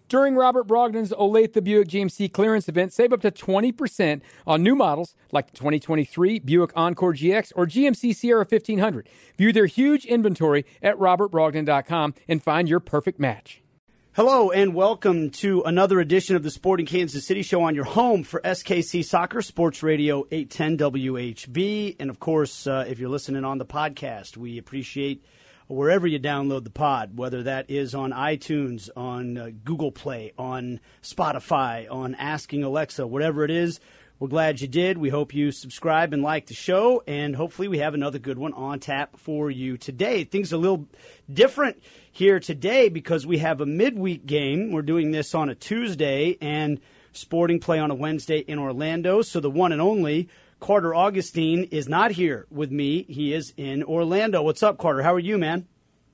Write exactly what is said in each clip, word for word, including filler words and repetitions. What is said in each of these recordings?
During Robert Brogdon's Olathe Buick G M C clearance event, save up to twenty percent on new models like the twenty twenty-three Buick Encore G X or G M C Sierra fifteen hundred. View their huge inventory at robert brogdon dot com and find your perfect match. Hello and welcome to another edition of the Sporting Kansas City Show on your home for S K C Soccer, Sports Radio eight ten W H B. And, of course, uh, if you're listening on the podcast, we appreciate wherever you download the pod, whether that is on iTunes, on uh, Google Play, on Spotify, on Asking Alexa, whatever it is. We're glad you did. We hope you subscribe and like the show, and hopefully we have another good one on tap for you today. Things are a little different here today because we have a midweek game. We're doing this on a Tuesday, and Sporting play on a Wednesday in Orlando, so the one and only Carter Augustine is not here with me. He is in Orlando. What's up, Carter? How are you, man?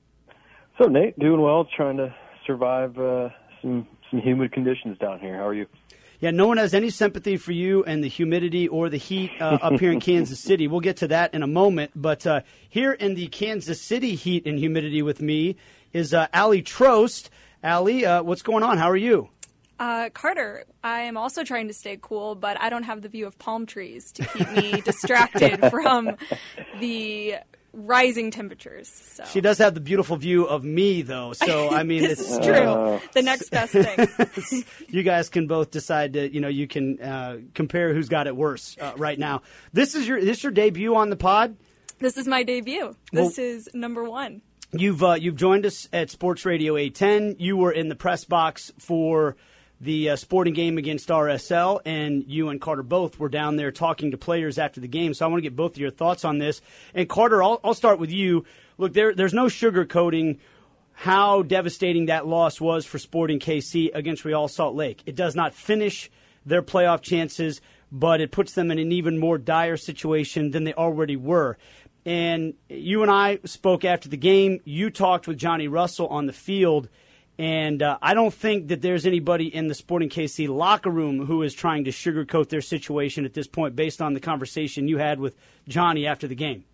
So, Nate, doing well, trying to survive uh, some some humid conditions down here. How are you? Yeah, no one has any sympathy for you and the humidity or the heat uh, up here in Kansas City. We'll get to that in a moment. But uh, here in the Kansas City heat and humidity with me is uh, Allie Trost. Allie, uh, what's going on? How are you? Uh, Carter, I am also trying to stay cool, but I don't have the view of palm trees to keep me distracted from the rising temperatures. So. She does have the beautiful view of me, though. So, I mean, this it's is true. Uh, the next best thing. You guys can both decide to, you know, you can uh, compare who's got it worse uh, right now. This is your this is your debut on the pod? This is my debut. This well, is number one. You've uh, you've joined us at Sports Radio eight ten. You were in the press box for the uh, Sporting game against R S L, and you and Carter both were down there talking to players after the game. So I want to get both of your thoughts on this. And Carter, I'll, I'll start with you. Look, there, there's no sugarcoating how devastating that loss was for Sporting K C against Real Salt Lake. It does not finish their playoff chances, but it puts them in an even more dire situation than they already were. And you and I spoke after the game. You talked with Johnny Russell on the field. And uh, I don't think that there's anybody in the Sporting K C locker room who is trying to sugarcoat their situation at this point based on the conversation you had with Johnny after the game.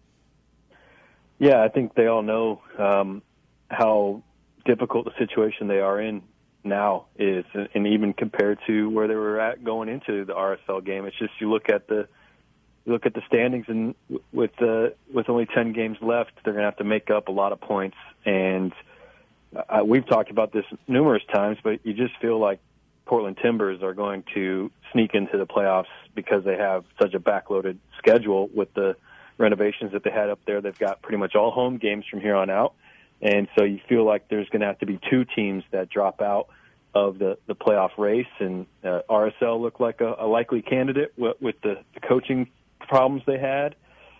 Yeah, I think they all know um, how difficult the situation they are in now is, and even compared to where they were at going into the R S L game. It's just you look at the you look at the standings, and with uh, with only ten games left, they're going to have to make up a lot of points. And Uh, we've talked about this numerous times, but you just feel like Portland Timbers are going to sneak into the playoffs because they have such a backloaded schedule with the renovations that they had up there. They've got pretty much all home games from here on out. And so you feel like there's going to have to be two teams that drop out of the, the playoff race. And uh, R S L looked like a, a likely candidate with, with the, the coaching problems they had.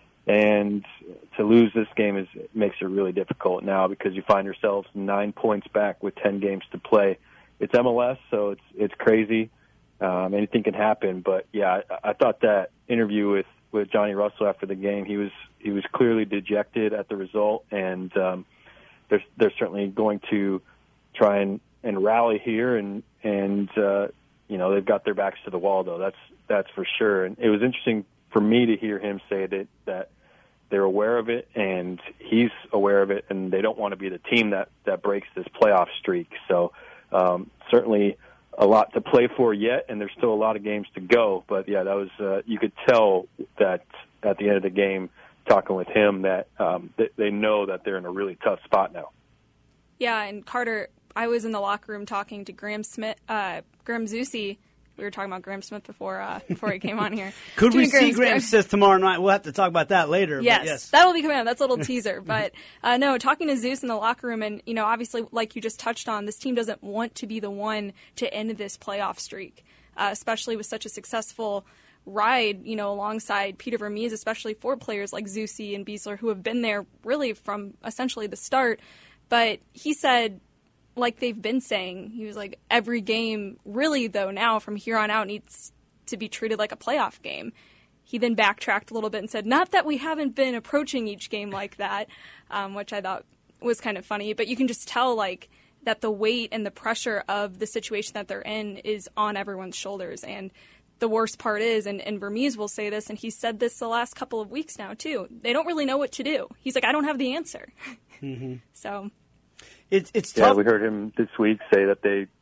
And to lose this game is makes it really difficult now because you find yourselves nine points back with ten games to play. It's M L S, so it's it's crazy. Um, anything can happen. But yeah, I, I thought that interview with, with Johnny Russell after the game, he was he was clearly dejected at the result, and um, they're they're certainly going to try and, and rally here, and and uh, you know they've got their backs to the wall though. That's that's for sure. And it was interesting for me to hear him say that that. They're aware of it, and he's aware of it, and they don't want to be the team that, that breaks this playoff streak. So um, certainly a lot to play for yet, and there's still a lot of games to go. But, yeah, that was uh, you could tell that at the end of the game, talking with him, that um, they, they know that they're in a really tough spot now. Yeah, and Carter, I was in the locker room talking to Graham Smith, uh, Graham Zusi. We were talking about Graham Smith before uh, before he came on here. Could we see Graham Smith tomorrow night? We'll have to talk about that later. Yes, but yes. That'll be coming out. That's a little teaser. But uh, no, talking to Zeus in the locker room, and you know, obviously, like you just touched on, this team doesn't want to be the one to end this playoff streak, uh, especially with such a successful ride, you know, alongside Peter Vermees, especially for players like Zusi and Beasler who have been there really from essentially the start. But he said, like they've been saying, he was like, every game really, though, now from here on out needs to be treated like a playoff game. He then backtracked a little bit and said, not that we haven't been approaching each game like that, um, which I thought was kind of funny. But you can just tell, like, that the weight and the pressure of the situation that they're in is on everyone's shoulders. And the worst part is, and, and Vermees will say this, and he said this the last couple of weeks now, too, they don't really know what to do. He's like, I don't have the answer. Mm-hmm. So... It's it's tough. tough. Yeah, we heard him this week say that they,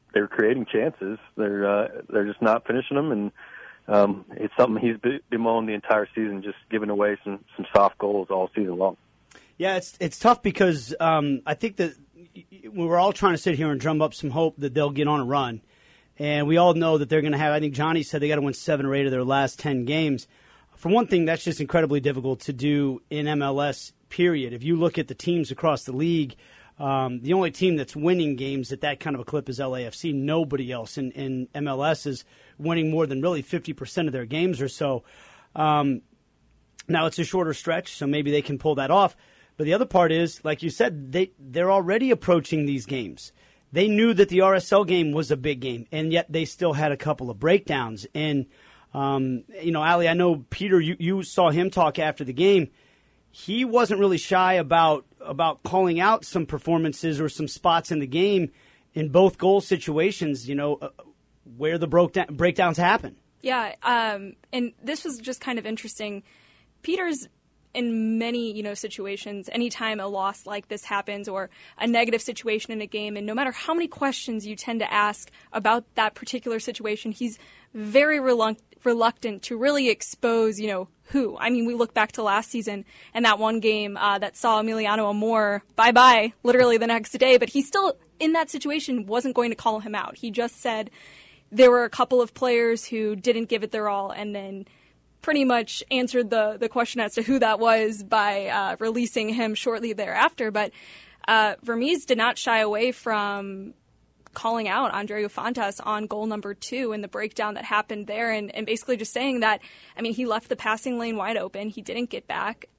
they're creating chances. They're uh, they're just not finishing them, and um, it's something he's bemoaned the entire season, just giving away some, some soft goals all season long. Yeah, it's it's tough because um, I think that we were all trying to sit here and drum up some hope that they'll get on a run, and we all know that they're going to have. I think Johnny said they got to win seven or eight of their last ten games. For one thing, that's just incredibly difficult to do in M L S. Period. If you look at the teams across the league. Um, the only team that's winning games at that kind of a clip is L A F C. Nobody else in, in M L S is winning more than really fifty percent of their games or so. Um, now, it's a shorter stretch, so maybe they can pull that off. But the other part is, like you said, they, they're already approaching these games. They knew that the R S L game was a big game, and yet they still had a couple of breakdowns. And, um, you know, Ali, I know, Peter, you, you saw him talk after the game. He wasn't really shy about about calling out some performances or some spots in the game in both goal situations, you know, uh, where the broke down, breakdowns happen. Yeah, um, and this was just kind of interesting. Peter's in many, you know, situations, anytime a loss like this happens or a negative situation in a game, and no matter how many questions you tend to ask about that particular situation, he's very reluctant reluctant to really expose, you know, who. I mean, we look back to last season and that one game uh, that saw Emiliano Amor bye-bye literally the next day, but he still, in that situation, wasn't going to call him out. He just said there were a couple of players who didn't give it their all, and then pretty much answered the, the question as to who that was by uh, releasing him shortly thereafter. But uh, Vermes did not shy away from calling out Andreu Fontas on goal number two and the breakdown that happened there, and, and basically just saying that, I mean, he left the passing lane wide open, he didn't get back,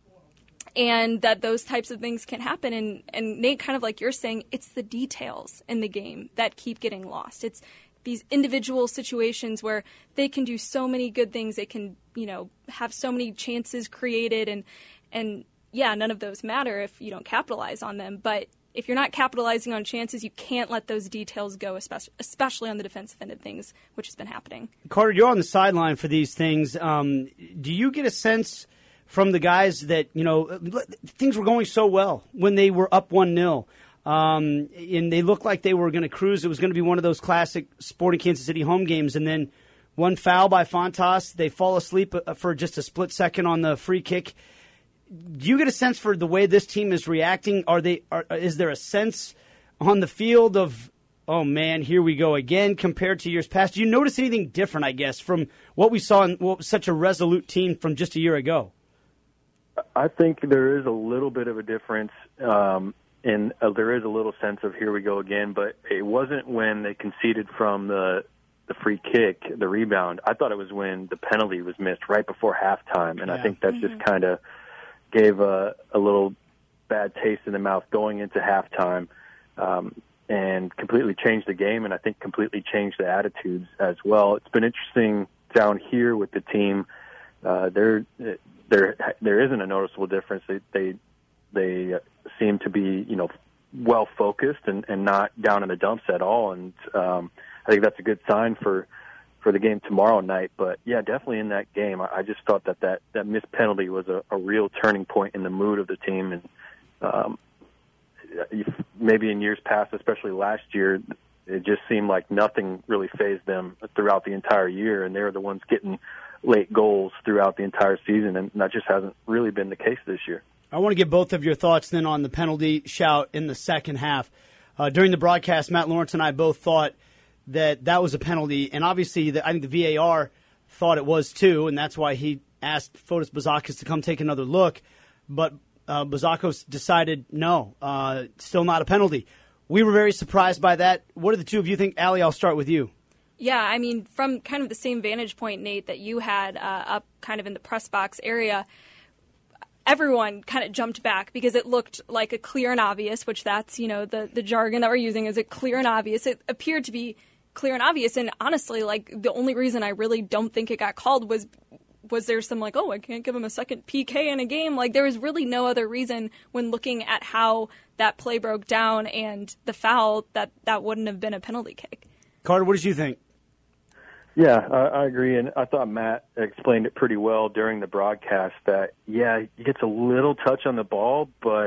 and that those types of things can happen. And, and Nate, kind of like you're saying, it's the details in the game that keep getting lost. It's these individual situations where they can do so many good things, they can, you know, have so many chances created, and and yeah, none of those matter if you don't capitalize on them. But if you're not capitalizing on chances, you can't let those details go, especially, especially on the defensive end of things, which has been happening. Carter, you're on the sideline for these things. Um, do you get a sense from the guys that, you know, things were going so well when they were up one nil, um, and they looked like they were going to cruise? It was going to be one of those classic Sporting Kansas City home games, and then one foul by Fontas, they fall asleep for just a split second on the free kick. Do you get a sense for the way this team is reacting? Are they? Are, is there a sense on the field of, oh man, here we go again, compared to years past? Do you notice anything different, I guess, from what we saw in what was such a resolute team from just a year ago? I think there is a little bit of a difference, um, and uh, there is a little sense of here we go again, but it wasn't when they conceded from the the free kick, the rebound. I thought it was when the penalty was missed right before halftime, and yeah. I think that's mm-hmm. just kind of gave a, a little bad taste in the mouth going into halftime, um, and completely changed the game, and I think completely changed the attitudes as well. It's been interesting down here with the team. Uh, there, there, there isn't a noticeable difference. They, they, they seem to be, you know, well focused and, and not down in the dumps at all. And um, I think that's a good sign for. for the game tomorrow night. But, yeah, definitely in that game, I just thought that that, that missed penalty was a, a real turning point in the mood of the team. And um, maybe in years past, especially last year, it just seemed like nothing really fazed them throughout the entire year, and they were the ones getting late goals throughout the entire season, and that just hasn't really been the case this year. I want to get both of your thoughts then on the penalty shout in the second half. Uh, during the broadcast, Matt Lawrence and I both thought that that was a penalty, and obviously the, I think the V A R thought it was too, and that's why he asked Fotis Bazakos to come take another look. But uh, Bazakos decided no, uh, still not a penalty. We were very surprised by that. What do the two of you think? Allie, I'll start with you. Yeah, I mean, from kind of the same vantage point, Nate, that you had uh, up kind of in the press box area, everyone kind of jumped back because it looked like a clear and obvious, which that's, you know, the, the jargon that we're using is it clear and obvious. It appeared to be clear and obvious, and honestly, like, the only reason I really don't think it got called was was there some, like, oh, I can't give him a second P K in a game. Like, there was really no other reason when looking at how that play broke down and the foul that that wouldn't have been a penalty kick. Carter, what did you think? Yeah, I, I agree, and I thought Matt explained it pretty well during the broadcast that, yeah, he gets a little touch on the ball, but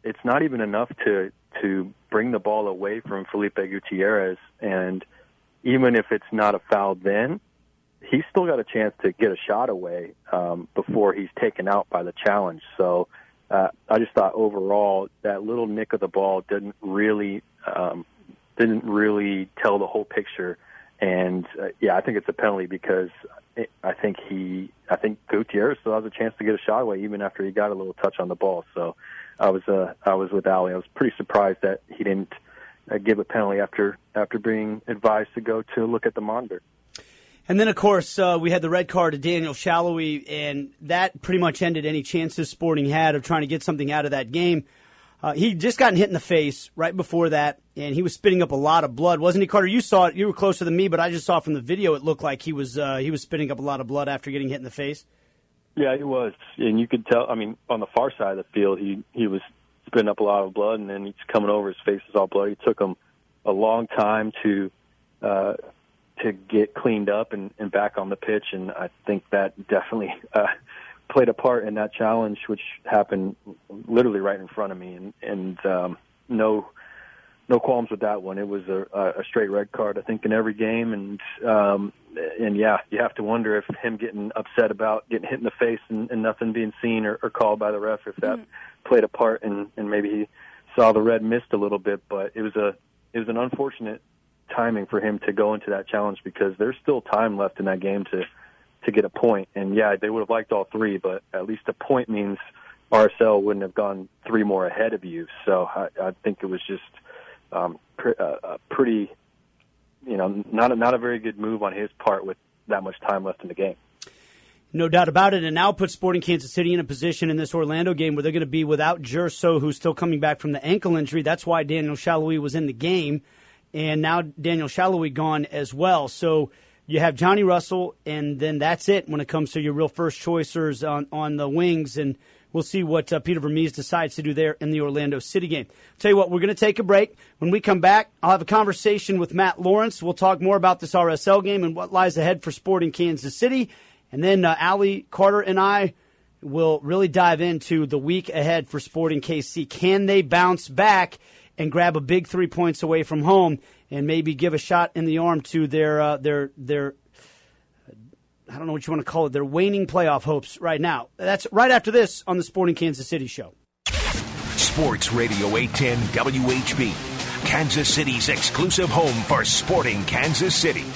it's not even enough to to bring the ball away from Felipe Gutierrez, and even if it's not a foul then, he's still got a chance to get a shot away um, before he's taken out by the challenge. So uh, I just thought overall that little nick of the ball didn't really um, didn't really tell the whole picture. And uh, yeah, I think it's a penalty because it, I think he I think Gutierrez still has a chance to get a shot away even after he got a little touch on the ball. So I was uh, I was with Ali. I was pretty surprised that he didn't uh, give a penalty after after being advised to go to look at the monitor. And then, of course, uh, we had the red card to Daniel Salloi, and that pretty much ended any chances Sporting had of trying to get something out of that game. Uh, he just gotten hit in the face right before that, and he was spitting up a lot of blood, wasn't he, Carter? You saw it. You were closer than me, but I just saw from the video it looked like he was uh, he was spitting up a lot of blood after getting hit in the face. Yeah, he was, and you could tell. I mean, on the far side of the field, he he was spitting up a lot of blood, and then he's coming over. His face is all bloody. It took him a long time to uh, to get cleaned up and, and back on the pitch, and I think that definitely uh, played a part in that challenge, which happened literally right in front of me, and, and um, no no qualms with that one. It was a, a straight red card, I think, in every game, and um, and yeah, you have to wonder if him getting upset about getting hit in the face and, and nothing being seen or, or called by the ref, if that mm. played a part, and, and maybe he saw the red missed a little bit, but it was a it was an unfortunate timing for him to go into that challenge because there's still time left in that game to to get a point. And yeah, they would have liked all three, but at least a point means R S L wouldn't have gone three more ahead of you. So I, I think it was just um, pr- uh, a pretty, you know, not a, not a very good move on his part with that much time left in the game. No doubt about it, and now put Sporting Kansas City in a position in this Orlando game where they're going to be without Gerso, who's still coming back from the ankle injury. That's why Daniel Salloi was in the game. And now Daniel Salloi gone as well. So you have Johnny Russell, and then that's it when it comes to your real first choicers on, on the wings. And we'll see what uh, Peter Vermes decides to do there in the Orlando City game. I'll tell you what, we're going to take a break. When we come back, I'll have a conversation with Matt Lawrence. We'll talk more about this R S L game and what lies ahead for Sporting Kansas City. And then uh, Ali, Carter, and I will really dive into the week ahead for Sporting K C. Can they bounce back and grab a big three points away from home and maybe give a shot in the arm to their, uh, their, their, I don't know what you want to call it, their waning playoff hopes right now. That's right after this on the Sporting Kansas City Show. Sports Radio eight ten W H B, Kansas City's exclusive home for Sporting Kansas City.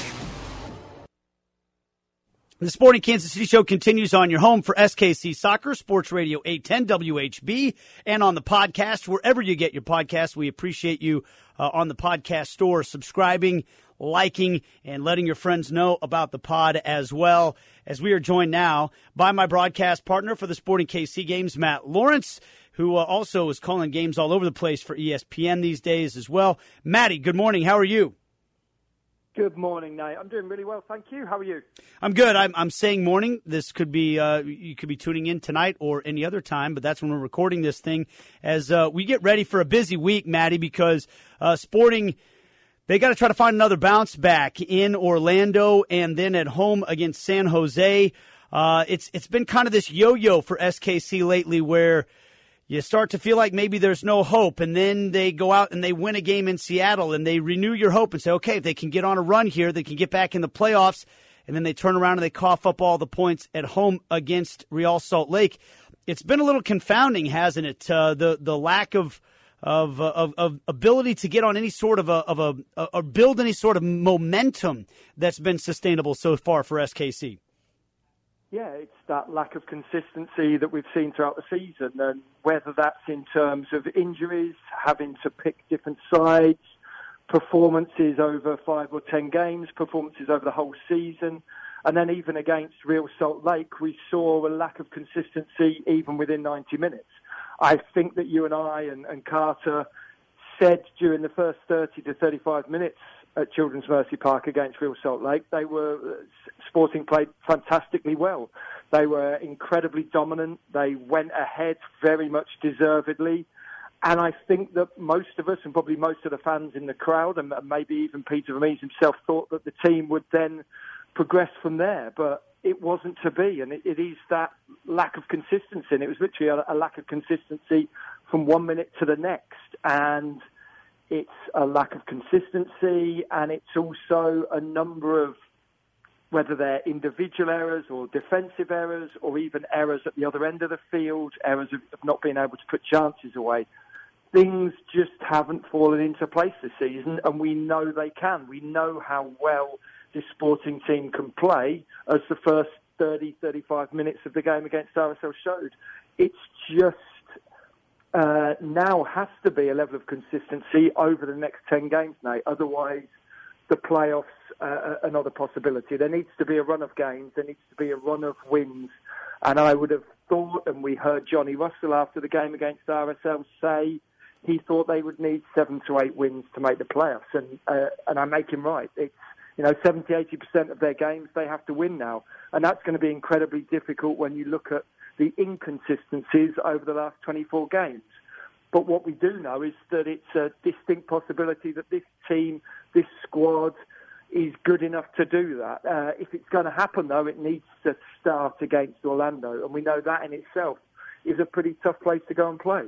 The Sporting Kansas City Show continues on your home for S K C Soccer, Sports Radio eight ten W H B, and on the podcast, wherever you get your podcasts. We appreciate you uh, on the podcast store, subscribing, liking, and letting your friends know about the pod as well, as we are joined now by my broadcast partner for the Sporting K C games, Matt Lawrence, who uh, also is calling games all over the place for E S P N these days as well. Matty, good morning. How are you? Good morning, Nate. I'm doing really well, thank you. How are you? I'm good. I'm, I'm saying morning. This could be uh, you could be tuning in tonight or any other time, but that's when we're recording this thing as uh, we get ready for a busy week, Matty, because uh, Sporting, they got to try to find another bounce back in Orlando and then at home against San Jose. Uh, it's it's been kind of this yo-yo for S K C lately where you start to feel like maybe there's no hope, and then they go out and they win a game in Seattle, and they renew your hope and say, okay, if they can get on a run here, they can get back in the playoffs, and then they turn around and they cough up all the points at home against Real Salt Lake. It's been a little confounding, hasn't it? Uh, the the lack of of, of of ability to get on any sort of a of a or build any sort of momentum that's been sustainable so far for S K C. Yeah, it's that lack of consistency that we've seen throughout the season, and whether that's in terms of injuries, having to pick different sides, performances over five or ten games, performances over the whole season, and then even against Real Salt Lake, we saw a lack of consistency even within ninety minutes. I think that you and I and, and Carter said during the first thirty to thirty-five minutes at Children's Mercy Park against Real Salt Lake, they were Sporting played fantastically well. They were incredibly dominant. They went ahead very much deservedly. And I think that most of us, and probably most of the fans in the crowd, and maybe even Peter Vermes himself, thought that the team would then progress from there. But it wasn't to be, and it, it is that lack of consistency. And it was literally a, a lack of consistency from one minute to the next. And it's a lack of consistency, and it's also a number of, whether they're individual errors or defensive errors or even errors at the other end of the field, errors of not being able to put chances away. Things just haven't fallen into place this season, and we know they can. We know how well this Sporting team can play, as the first thirty, thirty-five minutes of the game against R S L showed. It's just uh, now has to be a level of consistency over the next ten games, Nate. Otherwise, the playoffs uh, are another possibility. There needs to be a run of games. There needs to be a run of wins. And I would have thought, and we heard Johnny Russell after the game against R S L say, he thought they would need seven to eight wins to make the playoffs. And uh, and I make him right. It's, you know, seventy, eighty percent of their games they have to win now. And that's going to be incredibly difficult when you look at the inconsistencies over the last twenty-four games. But what we do know is that it's a distinct possibility that this team, this squad, is good enough to do that. Uh, if it's going to happen, though, it needs to start against Orlando. And we know that in itself is a pretty tough place to go and play.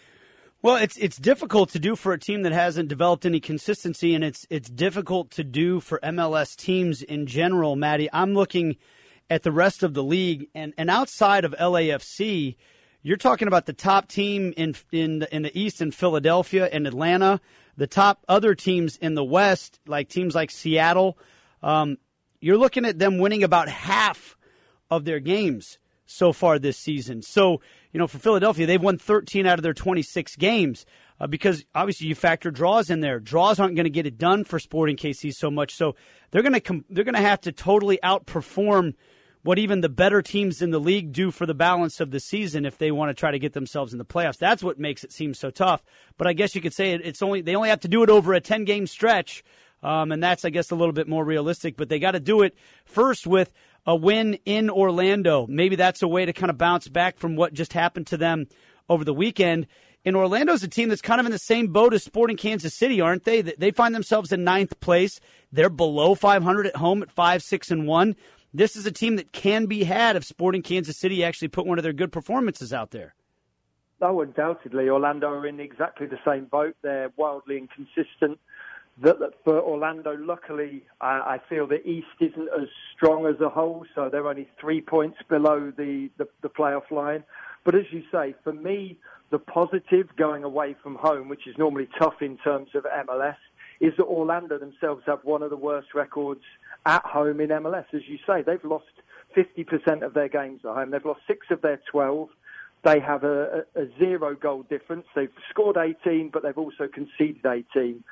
Well, it's it's difficult to do for a team that hasn't developed any consistency, and it's it's difficult to do for M L S teams in general, Maddie. I'm looking at the rest of the league, and, and outside of L A F C, you're talking about the top team in in the, in the East in Philadelphia and Atlanta, the top other teams in the West, like teams like Seattle. Um, you're looking at them winning about half of their games so far this season. So, you know, for Philadelphia, they've won thirteen out of their twenty-six games uh, because obviously you factor draws in there. Draws aren't going to get it done for Sporting K C so much. So they're going to com- they're going to have to totally outperform what even the better teams in the league do for the balance of the season if they want to try to get themselves in the playoffs. That's what makes it seem so tough. But I guess you could say it's only they only have to do it over a ten-game stretch, um, and that's, I guess, a little bit more realistic. But they got to do it first with a win in Orlando. Maybe that's a way to kind of bounce back from what just happened to them over the weekend. And Orlando's a team that's kind of in the same boat as Sporting Kansas City, aren't they? They find themselves in ninth place. They're below five hundred at home at five, six, and one. This is a team that can be had if Sporting Kansas City actually put one of their good performances out there. Oh, undoubtedly. Orlando are in exactly the same boat. They're wildly inconsistent. That, that for Orlando, luckily, I, I feel the East isn't as strong as a whole, so they're only three points below the, the, the playoff line. But as you say, for me, the positive going away from home, which is normally tough in terms of M L S, is that Orlando themselves have one of the worst records at home in M L S. As you say, they've lost fifty percent of their games at home. They've lost six of their twelve. They have a, a, a zero goal difference. They've scored eighteen, but they've also conceded eighteen.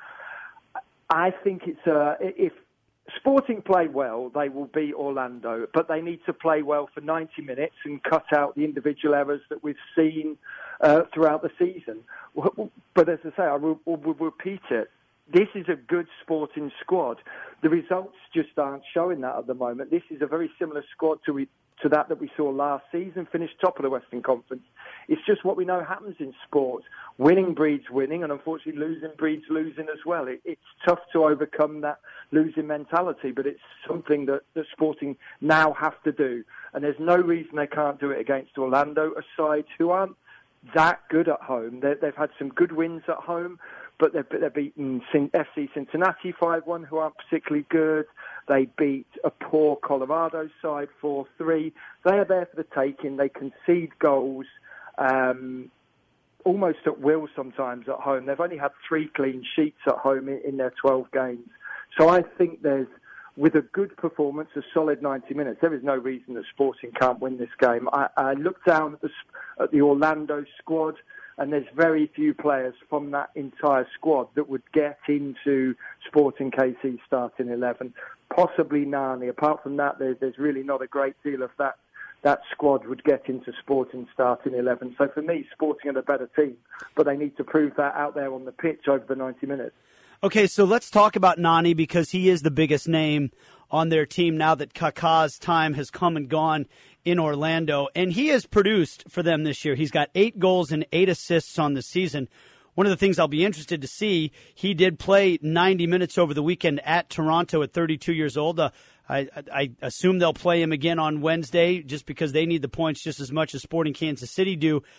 I think it's uh, if Sporting play well, they will beat Orlando, but they need to play well for ninety minutes and cut out the individual errors that we've seen uh, throughout the season. But as I say, I will, will repeat it. This is a good Sporting squad. The results just aren't showing that at the moment. This is a very similar squad to we, to that that we saw last season, finished top of the Western Conference. It's just what we know happens in sports. Winning breeds winning, and unfortunately losing breeds losing as well. It, it's tough to overcome that losing mentality, but it's something that, that Sporting now have to do. And there's no reason they can't do it against Orlando, a side who aren't that good at home. They're, they've had some good wins at home, but they've, they've beaten F C Cincinnati five one, who aren't particularly good. They beat a poor Colorado side four three. They are there for the taking. They concede goals um, almost at will sometimes at home. They've only had three clean sheets at home in, in their twelve games. So I think there's, with a good performance, a solid ninety minutes, there is no reason that Sporting can't win this game. I, I look down at the, at the Orlando squad, and there's very few players from that entire squad that would get into Sporting K C starting eleven. Possibly Nani. Apart from that, there's, there's really not a great deal of that that squad would get into Sporting starting eleven. So for me, Sporting are the better team, but they need to prove that out there on the pitch over the ninety minutes. Okay, so let's talk about Nani, because he is the biggest name on their team now that Kaká's time has come and gone in Orlando. And he has produced for them this year. He's got eight goals and eight assists on the season. One of the things I'll be interested to see, he did play ninety minutes over the weekend at Toronto at thirty-two years old. Uh, I, I assume they'll play him again on Wednesday just because they need the points just as much as Sporting Kansas City do.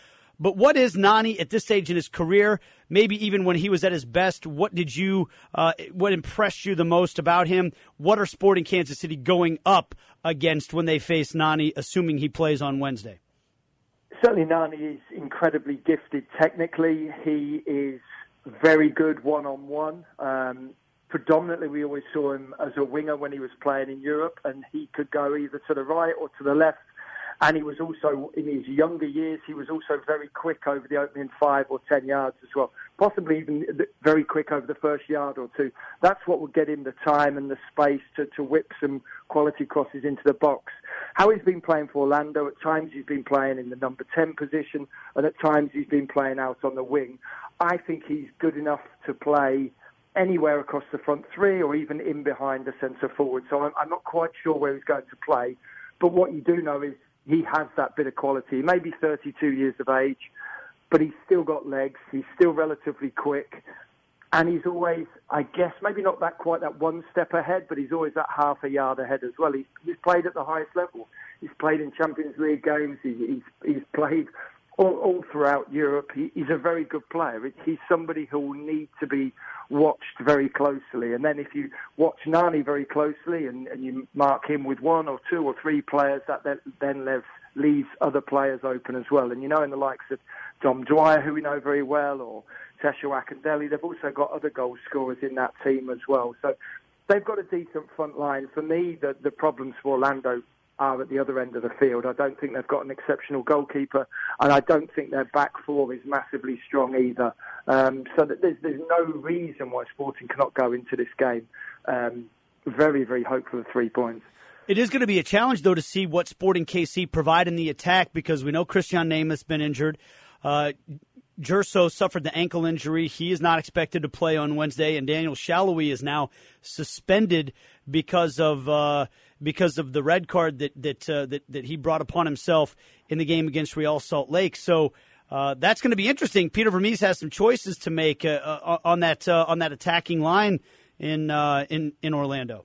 But what is Nani at this stage in his career? Maybe even when he was at his best, what did you, uh, what impressed you the most about him? What are Sporting Kansas City going up against when they face Nani, assuming he plays on Wednesday? Certainly Nani is incredibly gifted technically. He is very good one-on-one. Um, predominantly, we always saw him as a winger when he was playing in Europe, and he could go either to the right or to the left. And he was also, in his younger years, he was also very quick over the opening five or ten yards as well. Possibly even very quick over the first yard or two. That's what would get him the time and the space to, to whip some quality crosses into the box. How he's been playing for Orlando, at times he's been playing in the number ten position, and at times he's been playing out on the wing. I think he's good enough to play anywhere across the front three or even in behind the centre forward. So I'm, I'm not quite sure where he's going to play. But what you do know is he has that bit of quality. He may be thirty-two years of age, but he's still got legs. He's still relatively quick. And he's always, I guess, maybe not that quite that one step ahead, but he's always that half a yard ahead as well. He's, he's played at the highest level. He's played in Champions League games. He, he's, he's played all, all throughout Europe. He, he's a very good player. He's somebody who will need to be watched very closely. And then if you watch Nani very closely and, and you mark him with one or two or three players, that then, then leaves, leaves other players open as well. And you know, in the likes of Dom Dwyer, who we know very well, or Tesho Akindele, they've also got other goal scorers in that team as well. So they've got a decent front line. For me, the, the problems for Orlando are at the other end of the field. I don't think they've got an exceptional goalkeeper, and I don't think their back four is massively strong either. Um, so that there's, there's no reason why Sporting cannot go into this game um, very, very hopeful of three points. It is going to be a challenge, though, to see what Sporting K C provide in the attack, because we know Christian Namath's been injured. Uh, Gerso suffered the ankle injury. He is not expected to play on Wednesday, and Daniel Shalhoub is now suspended because of uh, because of the red card that that, uh, that that he brought upon himself in the game against Real Salt Lake. So uh, that's going to be interesting. Peter Vermes has some choices to make uh, uh, on that uh, on that attacking line in uh, in in Orlando.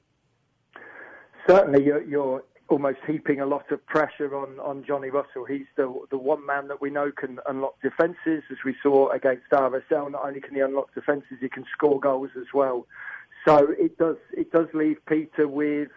Certainly, you're, you're almost heaping a lot of pressure on, on Johnny Russell. He's the the one man that we know can unlock defences, as we saw against R S L. Not only can he unlock defences, he can score goals as well. So it does it does leave Peter with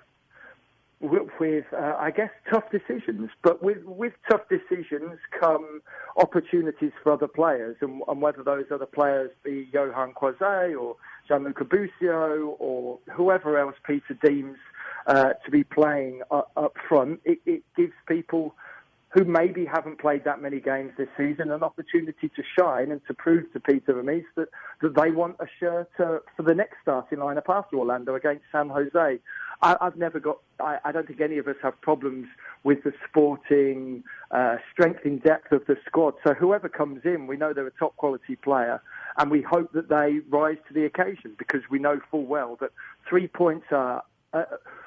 with, with uh, I guess, tough decisions. But with, with tough decisions come opportunities for other players, and, and whether those other players be Johan Quazé or Gianluca Busio or whoever else Peter deems Uh, to be playing uh, up front, it, it gives people who maybe haven't played that many games this season an opportunity to shine and to prove to Peter Vermes that, that they want a shirt uh, for the next starting lineup after Orlando against San Jose. I, I've never got, I, I don't think any of us have problems with the Sporting uh, strength in depth of the squad. So whoever comes in, we know they're a top quality player, and we hope that they rise to the occasion, because we know full well that three points are Uh,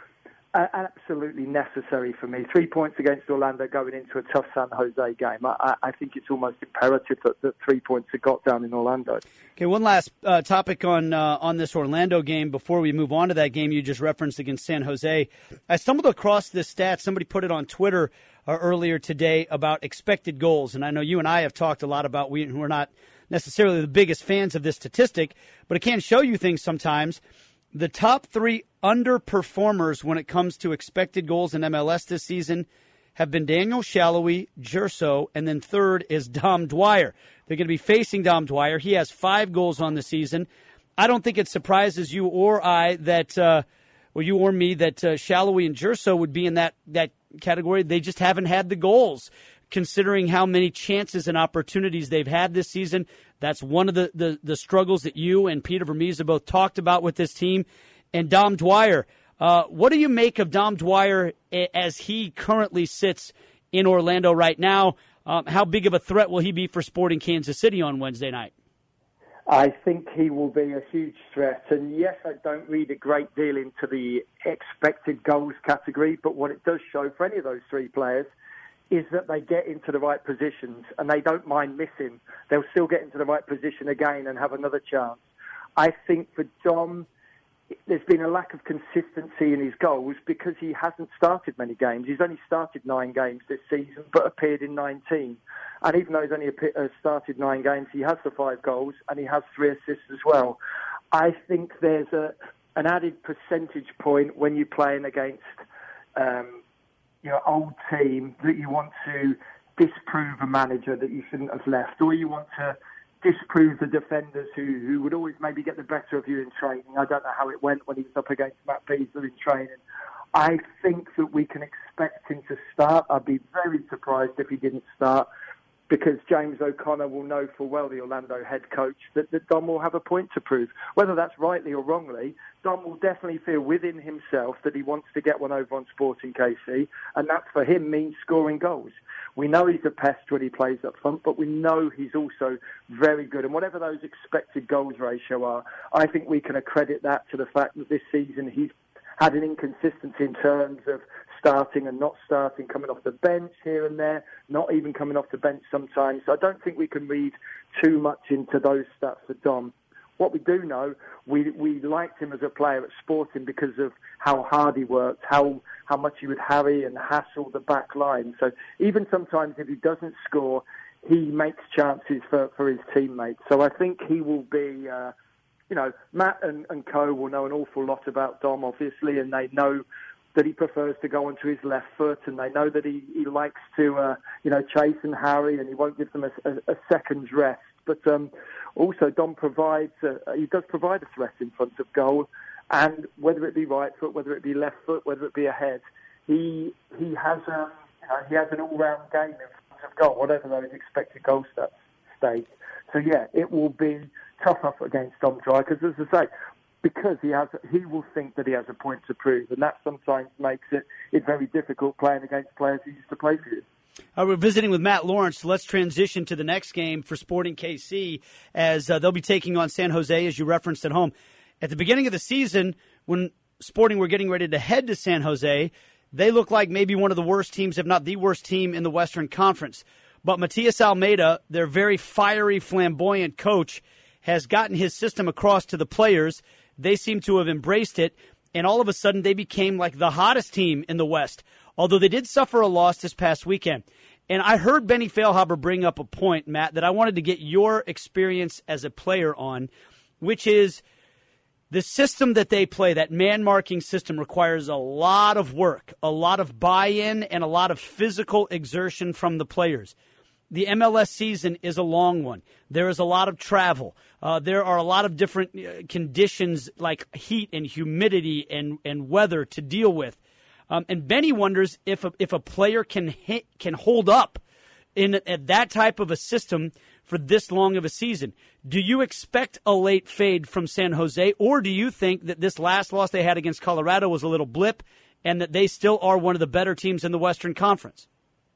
Uh, absolutely necessary for me. Three points against Orlando going into a tough San Jose game. I, I think it's almost imperative that, that three points are got down in Orlando. Okay, one last uh, topic on uh, on this Orlando game before we move on to that game you just referenced against San Jose. I stumbled across this stat. Somebody put it on Twitter uh, earlier today about expected goals, and I know you and I have talked a lot about we, we're not necessarily the biggest fans of this statistic, but it can show you things sometimes. The top three underperformers when it comes to expected goals in M L S this season have been Daniel Shalhoub, Gerso, and then third is Dom Dwyer. They're going to be facing Dom Dwyer. He has five goals on the season. I don't think it surprises you or I that, uh, or you or me, that uh, Shalhoub and Gerso would be in that, that category. They just haven't had the goals, considering how many chances and opportunities they've had this season. That's one of the, the, the struggles that you and Peter Vermes have both talked about with this team. And Dom Dwyer, uh, what do you make of Dom Dwyer as he currently sits in Orlando right now? Um, how big of a threat will he be for Sporting Kansas City on Wednesday night? I think he will be a huge threat. And yes, I don't read a great deal into the expected goals category, but what it does show for any of those three players is that they get into the right positions and they don't mind missing. They'll still get into the right position again and have another chance. I think for Dom, there's been a lack of consistency in his goals because he hasn't started many games. He's only started nine games this season, but appeared in nineteen. And even though he's only uh, started nine games, he has the five goals and he has three assists as well. I think there's a an added percentage point when you're playing against um, your old team that you want to disprove a manager that you shouldn't have left, or you want to disprove the defenders who, who would always maybe get the better of you in training. I don't know how it went when he was up against Matt Beasley in training. I think that we can expect him to start. I'd be very surprised if he didn't start, because James O'Connor will know full well, the Orlando head coach, that, that Dom will have a point to prove. Whether that's rightly or wrongly, Dom will definitely feel within himself that he wants to get one over on Sporting K C, and that for him means scoring goals. We know he's a pest when he plays up front, but we know he's also very good. And whatever those expected goals ratio are, I think we can accredit that to the fact that this season he's had an inconsistency in terms of starting and not starting, coming off the bench here and there, not even coming off the bench sometimes. So I don't think we can read too much into those stats for Dom. What we do know, we we liked him as a player at Sporting because of how hard he worked, how how much he would harry and hassle the back line. So even sometimes if he doesn't score, he makes chances for, for his teammates. So I think he will be... Uh, You know, Matt and, and co will know an awful lot about Dom, obviously, and they know that he prefers to go onto his left foot, and they know that he, he likes to, uh, you know, chase and harry, and he won't give them a, a, a second's rest. But um, also, Dom provides, uh, he does provide a threat in front of goal, and whether it be right foot, whether it be left foot, whether it be a head, he he has um, you know, he has an all-round game in front of goal, whatever those expected goal stats state. So yeah, it will be tough up against Dom Dry, because, as I say, because he has, he will think that he has a point to prove, and that sometimes makes it, it very difficult playing against players who used to play for you. Uh, we're visiting with Matt Lawrence. Let's transition to the next game for Sporting K C, as uh, they'll be taking on San Jose, as you referenced at home. At the beginning of the season, when Sporting were getting ready to head to San Jose, they looked like maybe one of the worst teams, if not the worst team in the Western Conference. But Matias Almeida, their very fiery, flamboyant coach, has gotten his system across to the players. They seem to have embraced it, and all of a sudden they became like the hottest team in the West, although they did suffer a loss this past weekend. And I heard Benny Feilhaber bring up a point, Matt, that I wanted to get your experience as a player on, which is the system that they play, that man-marking system, requires a lot of work, a lot of buy-in, and a lot of physical exertion from the players. The M L S season is a long one. There is a lot of travel. Uh, there are a lot of different uh, conditions like heat and humidity and, and weather to deal with. Um, and Benny wonders if a, if a player can hit, can hold up in at that type of a system for this long of a season. Do you expect a late fade from San Jose, or do you think that this last loss they had against Colorado was a little blip and that they still are one of the better teams in the Western Conference?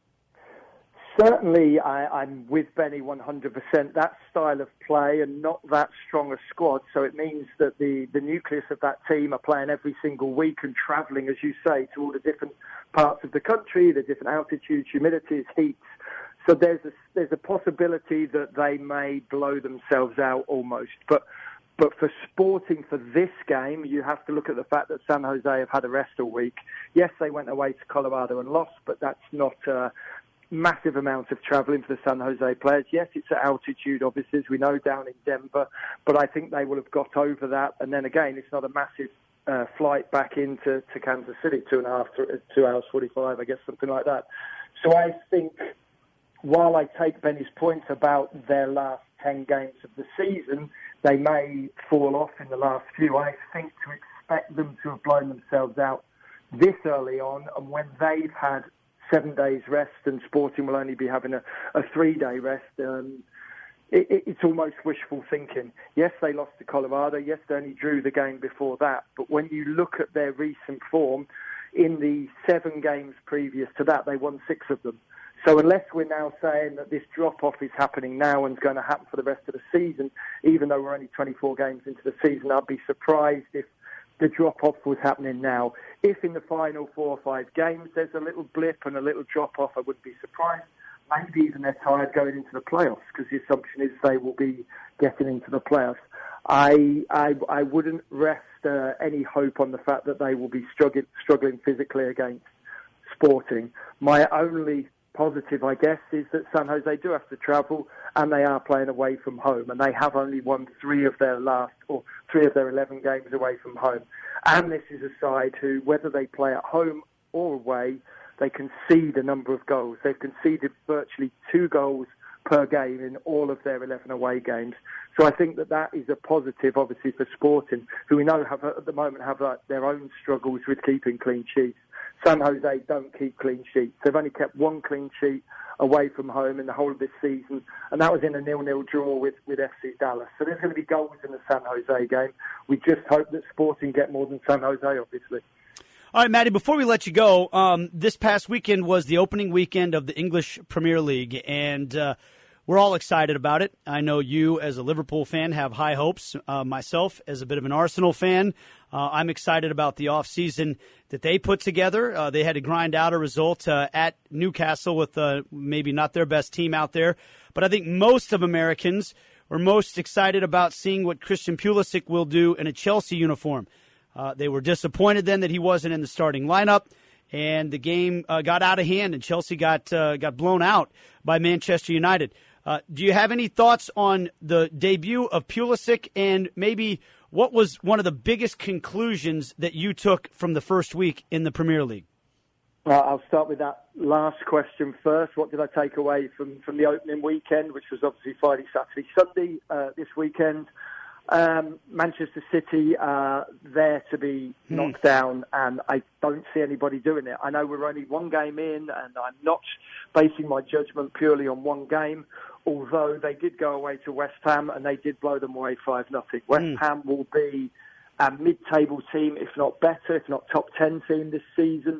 Certainly, I, I'm with Benny one hundred percent. That style of play and not that strong a squad, so it means that the, the nucleus of that team are playing every single week and travelling, as you say, to all the different parts of the country, the different altitudes, humidities, heats. So there's a, there's a possibility that they may blow themselves out almost. But but for Sporting, for this game, you have to look at the fact that San Jose have had a rest all week. Yes, they went away to Colorado and lost, but that's not... Uh, massive amount of travelling for the San Jose players. Yes, it's at altitude, obviously, as we know, down in Denver, but I think they will have got over that. And then again, it's not a massive uh, flight back into to Kansas City, two and a half, two hours forty-five, I guess, something like that. So I think, while I take Benny's point about their last ten games of the season, they may fall off in the last few. I think to expect them to have blown themselves out this early on, and when they've had seven days rest and Sporting will only be having a, a three-day rest, um, it, it, it's almost wishful thinking. Yes, they lost to Colorado. Yes, they only drew the game before that. But when you look at their recent form, in the seven games previous to that, they won six of them. So unless we're now saying that this drop-off is happening now and is going to happen for the rest of the season, even though we're only twenty-four games into the season, I'd be surprised if the drop-off was happening now. If in the final four or five games there's a little blip and a little drop-off, I wouldn't be surprised. Maybe even they're tired going into the playoffs, because the assumption is they will be getting into the playoffs. I I, I wouldn't rest uh, any hope on the fact that they will be struggling, struggling physically against Sporting. My only positive, I guess, is that San Jose do have to travel, and they are playing away from home, and they have only won three of their last, or three of their eleven games away from home. And this is a side who, whether they play at home or away, they concede a number of goals. They've conceded virtually two goals per game in all of their eleven away games. So I think that that is a positive, obviously, for Sporting, who we know have at the moment have uh, their own struggles with keeping clean sheets. San Jose don't keep clean sheets. They've only kept one clean sheet away from home in the whole of this season, and that was in a nil-nil draw with, with F C Dallas. So there's going to be goals in the San Jose game. We just hope that Sporting get more than San Jose, obviously. All right, Matty, before we let you go, um, this past weekend was the opening weekend of the English Premier League, and uh, we're all excited about it. I know you, as a Liverpool fan, have high hopes. Uh, myself, as a bit of an Arsenal fan, uh, I'm excited about the offseason that they put together. Uh, they had to grind out a result uh, at Newcastle with uh, maybe not their best team out there. But I think most of Americans are most excited about seeing what Christian Pulisic will do in a Chelsea uniform. Uh, they were disappointed then that he wasn't in the starting lineup, and the game uh, got out of hand, and Chelsea got uh, got blown out by Manchester United. Uh, do you have any thoughts on the debut of Pulisic, and maybe what was one of the biggest conclusions that you took from the first week in the Premier League? Well, I'll start with that last question first. What did I take away from, from the opening weekend, which was obviously Friday, Saturday, Sunday uh, this weekend? Um, Manchester City are there to be knocked hmm. down, and I don't see anybody doing it. I know we're only one game in, and I'm not basing my judgment purely on one game, although they did go away to West Ham, and they did blow them away five nothing. West hmm. Ham will be a mid-table team, if not better, if not top ten team this season,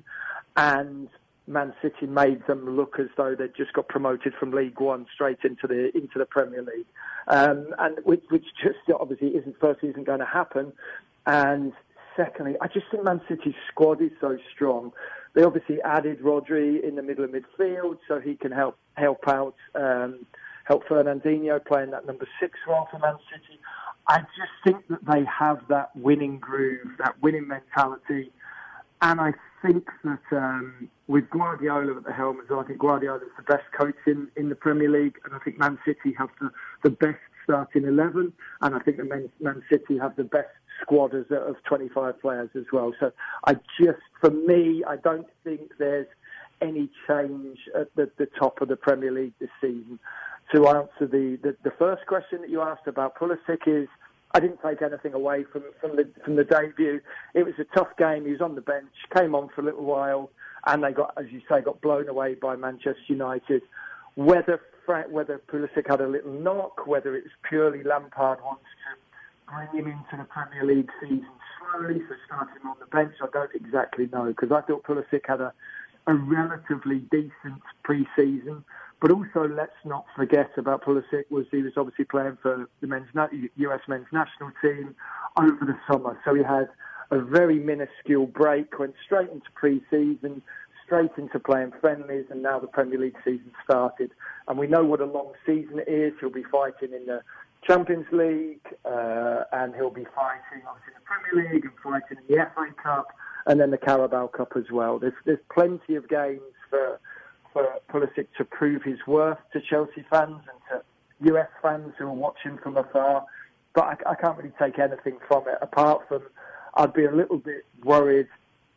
and Man City made them look as though they'd just got promoted from League One straight into the into the Premier League, um, and which, which just obviously isn't firstly isn't going to happen, and secondly, I just think Man City's squad is so strong. They obviously added Rodri in the middle of midfield so he can help help out um, help Fernandinho playing that number six role for Man City. I just think that they have that winning groove, that winning mentality. And I think that um, with Guardiola at the helm as well, I think Guardiola is the best coach in, in the Premier League, and I think Man City have the, the best starting eleven, and I think that Man, Man City have the best squad as, of twenty-five players as well. So I just, for me, I don't think there's any change at the, the top of the Premier League this season. To answer the, the, the first question that you asked about Pulisic is, I didn't take anything away from, from the from the debut. It was a tough game. He was on the bench, came on for a little while, and they got, as you say, got blown away by Manchester United. Whether whether Pulisic had a little knock, whether it was purely Lampard wants to bring him into the Premier League season slowly, so starting on the bench, I don't exactly know, because I thought Pulisic had a, a relatively decent pre-season. But also, let's not forget about Pulisic was he was obviously playing for the men's U S men's national team over the summer. So he had a very minuscule break, went straight into pre-season, straight into playing friendlies, and now the Premier League season started. And we know what a long season it is. He'll be fighting in the Champions League, uh, and he'll be fighting obviously in the Premier League and fighting in the F A Cup, and then the Carabao Cup as well. There's there's plenty of games for. for Pulisic to prove his worth to Chelsea fans and to U S fans who are watching from afar. But I, I can't really take anything from it, apart from I'd be a little bit worried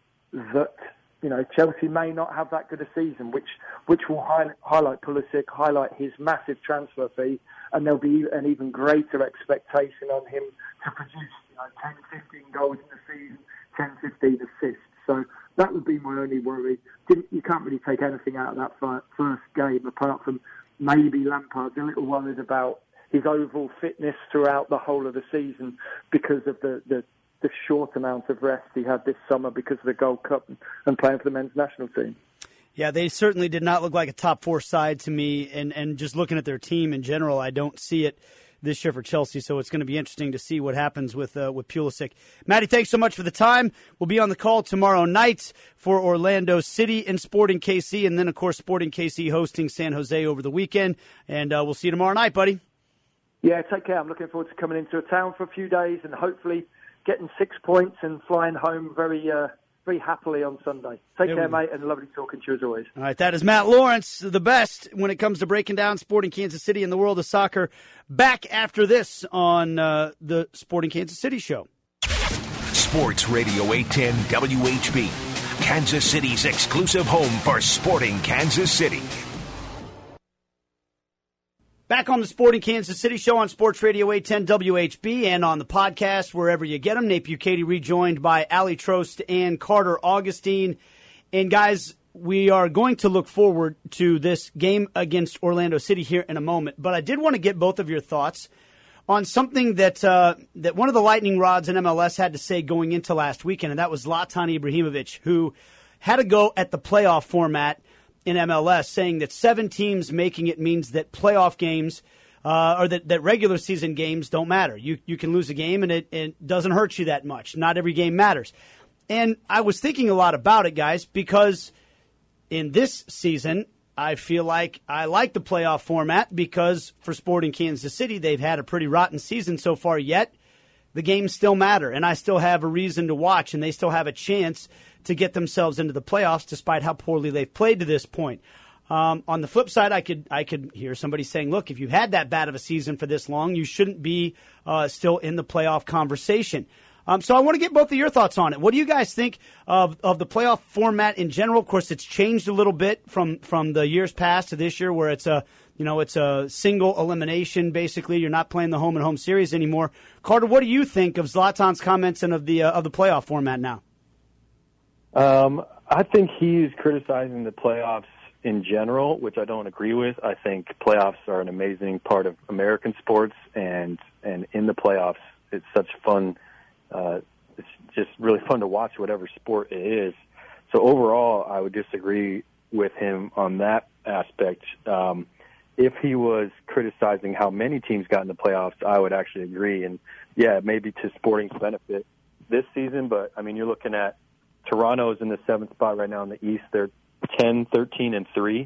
that, you know, Chelsea may not have that good a season, which which will highlight, highlight Pulisic, highlight his massive transfer fee, and there'll be an even greater expectation on him to produce, you know, ten, fifteen goals in the season, ten, fifteen assists. So that would be my only worry. Didn't, you can't really take anything out of that first game, apart from maybe Lampard's a little worried about his overall fitness throughout the whole of the season because of the, the, the short amount of rest he had this summer because of the Gold Cup and, and playing for the men's national team. Yeah, they certainly did not look like a top four side to me, and, and just looking at their team in general, I don't see it this year for Chelsea, so it's going to be interesting to see what happens with uh, with Pulisic. Matty, thanks so much for the time. We'll be on the call tomorrow night for Orlando City and Sporting K C, and then, of course, Sporting K C hosting San Jose over the weekend, and uh, we'll see you tomorrow night, buddy. Yeah, take care. I'm looking forward to coming into a town for a few days and hopefully getting six points and flying home very, uh, very happily on Sunday. Take There care, we go. mate, and lovely talking to you as always. All right, that is Matt Lawrence, the best when it comes to breaking down Sporting Kansas City in the world of soccer. Back after this on uh, the Sporting Kansas City show. Sports Radio eight ten W H B, Kansas City's exclusive home for Sporting Kansas City. Back on the Sporting Kansas City show on Sports Radio eight ten W H B and on the podcast wherever you get them. Nate Bukaty rejoined by Ali Trost and Carter Augustine. And guys, we are going to look forward to this game against Orlando City here in a moment. But I did want to get both of your thoughts on something that uh, that one of the lightning rods in M L S had to say going into last weekend, and that was Zlatan Ibrahimovic, who had a go at the playoff format in M L S, saying that seven teams making it means that playoff games uh, or that, that regular season games don't matter. You you can lose a game and it, it doesn't hurt you that much. Not every game matters. And I was thinking a lot about it, guys, because in this season, I feel like I like the playoff format because for Sporting Kansas City, they've had a pretty rotten season so far, yet the games still matter, and I still have a reason to watch, and they still have a chance to get themselves into the playoffs despite how poorly they've played to this point. Um, on the flip side, I could I could hear somebody saying, look, if you've had that bad of a season for this long, you shouldn't be uh, still in the playoff conversation. Um, so I want to get both of your thoughts on it. What do you guys think of, of the playoff format in general? Of course, it's changed a little bit from, from the years past to this year where it's a you know it's a single elimination, basically. You're not playing the home and home series anymore. Carter, what do you think of Zlatan's comments and of the uh, of the playoff format now? Um, I think he's criticizing the playoffs in general, which I don't agree with. I think playoffs are an amazing part of American sports, and and in the playoffs, it's such fun. Uh, it's just really fun to watch whatever sport it is. So overall, I would disagree with him on that aspect. Um, if he was criticizing how many teams got in the playoffs, I would actually agree. And yeah, maybe to Sporting's benefit this season, but I mean, you're looking at Toronto's in the seventh spot right now in the East. They're ten, thirteen, and three.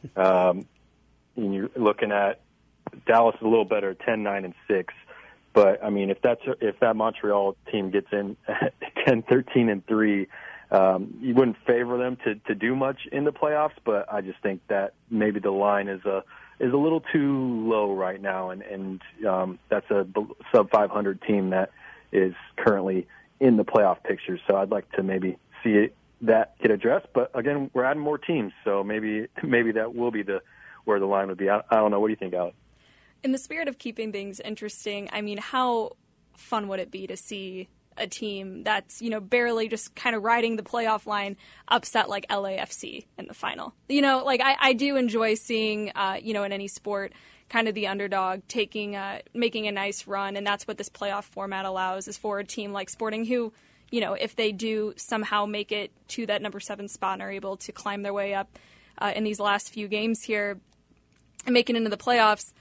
Um, and you're looking at Dallas is a little better, ten, nine, and six. But I mean, if that's if that Montreal team gets in at ten, thirteen, and three, um, you wouldn't favor them to, to do much in the playoffs. But I just think that maybe the line is a is a little too low right now, and and um, that's a sub five hundred team that is currently in the playoff picture. So I'd like to maybe see it, that get addressed. But again, we're adding more teams, so maybe maybe that will be the where the line would be. I, I don't know. What do you think, Alex? In the spirit of keeping things interesting, I mean, how fun would it be to see a team that's, you know, barely just kind of riding the playoff line upset like L A F C in the final? You know, like I, I do enjoy seeing, uh, you know, in any sport, kind of the underdog taking, uh, making a nice run, and that's what this playoff format allows, is for a team like Sporting who, you know, if they do somehow make it to that number seven spot and are able to climb their way up uh, in these last few games here and make it into the playoffs.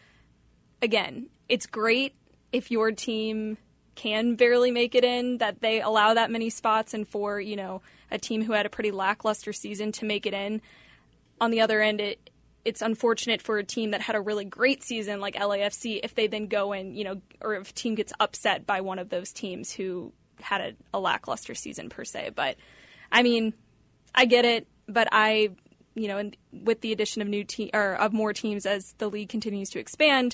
Again, it's great if your team can barely make it in, that they allow that many spots, and for, you know, a team who had a pretty lackluster season to make it in. On the other end, it it's unfortunate for a team that had a really great season like L A F C if they then go in, you know, or if a team gets upset by one of those teams who had a, a lackluster season per se. But, I mean, I get it, but I, you know, and with the addition of new te- or of more teams as the league continues to expand,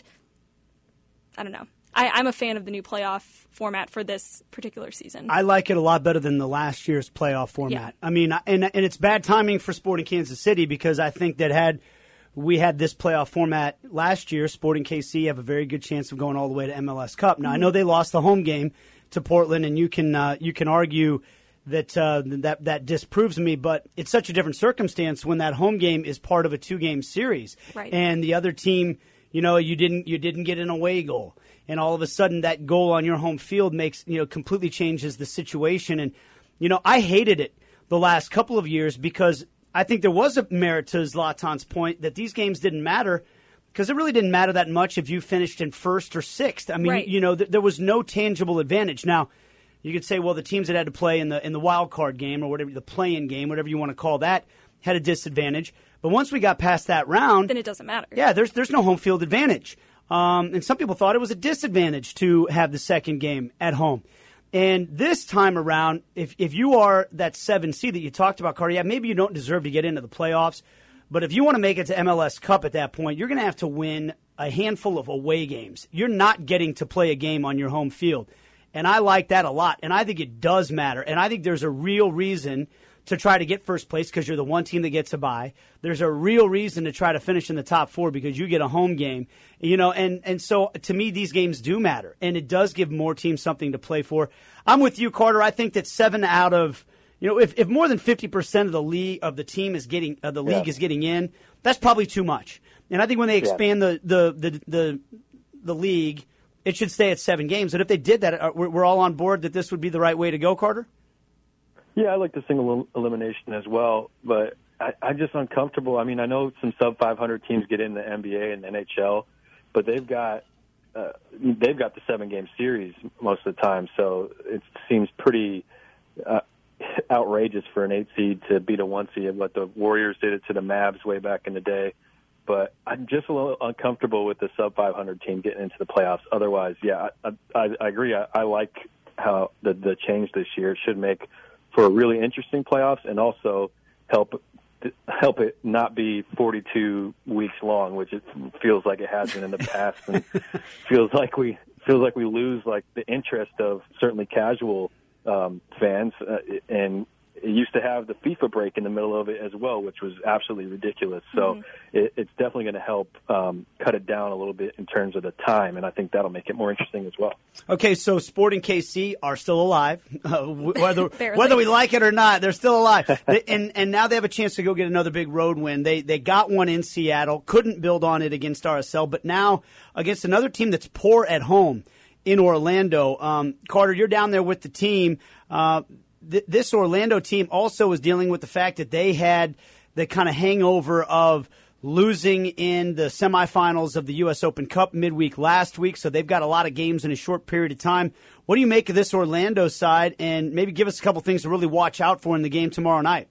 I don't know. I, I'm a fan of the new playoff format for this particular season. I like it a lot better than the last year's playoff format. Yeah. I mean, and and it's bad timing for Sporting Kansas City because I think that had we had this playoff format last year, Sporting K C have a very good chance of going all the way to M L S Cup. Now, mm-hmm. I know they lost the home game to Portland, and you can uh, you can argue that uh, that that disproves me, but it's such a different circumstance when that home game is part of a two-game series, right. And the other team, you know, you didn't you didn't get an away goal, and all of a sudden that goal on your home field makes, you know, completely changes the situation. And, you know, I hated it the last couple of years because I think there was a merit to Zlatan's point that these games didn't matter because it really didn't matter that much if you finished in first or sixth. I mean, right. you know, th- there was no tangible advantage. Now, you could say, well, the teams that had to play in the in the wild card game or whatever, the play-in game, whatever you want to call that, had a disadvantage. But once we got past that round, then it doesn't matter. Yeah, there's there's no home field advantage. Um, and some people thought it was a disadvantage to have the second game at home. And this time around, if if you are that seven seed that you talked about, Carter, yeah, maybe you don't deserve to get into the playoffs, but if you want to make it to M L S Cup at that point, you're going to have to win a handful of away games. You're not getting to play a game on your home field. And I like that a lot. And I think it does matter. And I think there's a real reason to try to get first place because you're the one team that gets a bye. There's a real reason to try to finish in the top four because you get a home game. You know, and, and so to me, these games do matter. And it does give more teams something to play for. I'm with you, Carter. I think that seven out of, you know, if, if more than fifty percent of the league of the team is getting, uh, the league yeah. is getting in, that's probably too much. And I think when they expand yeah. the, the, the, the, the league, it should stay at seven games. And if they did that, we're, we're all on board that this would be the right way to go, Carter? Yeah, I like the single elimination as well, but I, I'm just uncomfortable. I mean, I know some sub five hundred teams get in the N B A and N H L, but they've got uh, they've got the seven-game series most of the time, so it seems pretty uh, outrageous for an eight seed to beat a one seed. What the Warriors did it to the Mavs way back in the day. But I'm just a little uncomfortable with the sub five hundred team getting into the playoffs. Otherwise, yeah, I, I, I agree. I, I like how the, the change this year. It should make for a really interesting playoffs and also help help it not be forty-two weeks long, which it feels like it has been in the past, and feels like we feels like we lose like the interest of certainly casual um, fans, uh, and it used to have the FIFA break in the middle of it as well, which was absolutely ridiculous. So mm-hmm. it, it's definitely going to help um, cut it down a little bit in terms of the time, and I think that'll make it more interesting as well. Okay, so Sporting K C are still alive, uh, whether whether we like it or not. They're still alive, they, and and now they have a chance to go get another big road win. They they got one in Seattle, couldn't build on it against R S L, but now against another team that's poor at home in Orlando. Um, Carter, you're down there with the team. Uh, This Orlando team also is dealing with the fact that they had the kind of hangover of losing in the semifinals of the U S Open Cup midweek last week, so they've got a lot of games in a short period of time. What do you make of this Orlando side, and maybe give us a couple things to really watch out for in the game tomorrow night?